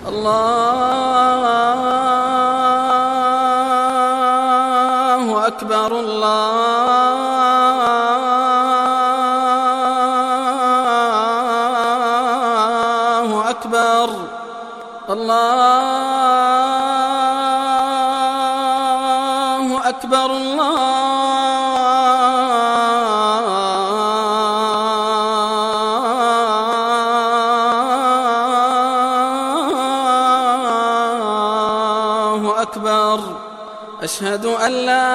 الله أكبر الله أكبر الله أكبر الله أكبر. أشهد أن لا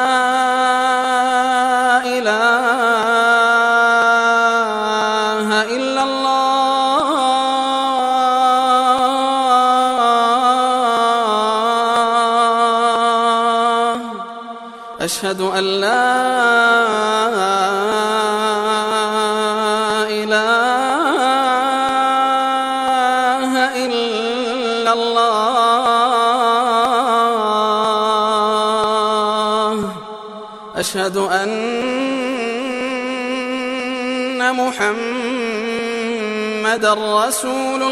إله إلا الله. أشهد أن لا إله إلا الله. أشهد أن محمدًا رسول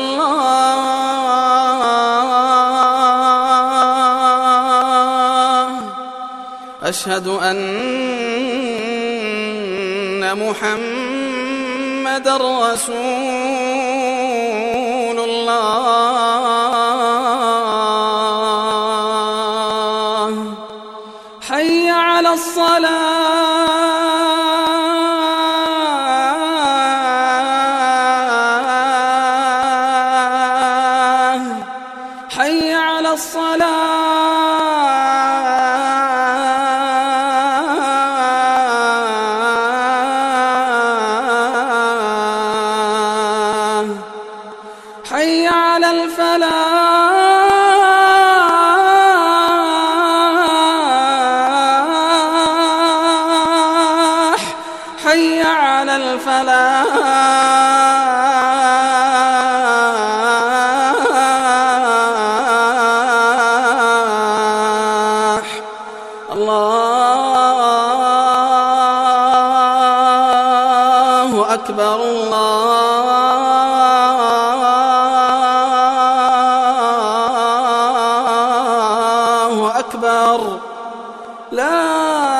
الله. أشهد أن محمدًا رسول الله. حي على الصلاة. حي على الصلاة. حي على الفلاح. حي على الفلاح. الله أكبر الله أكبر. لا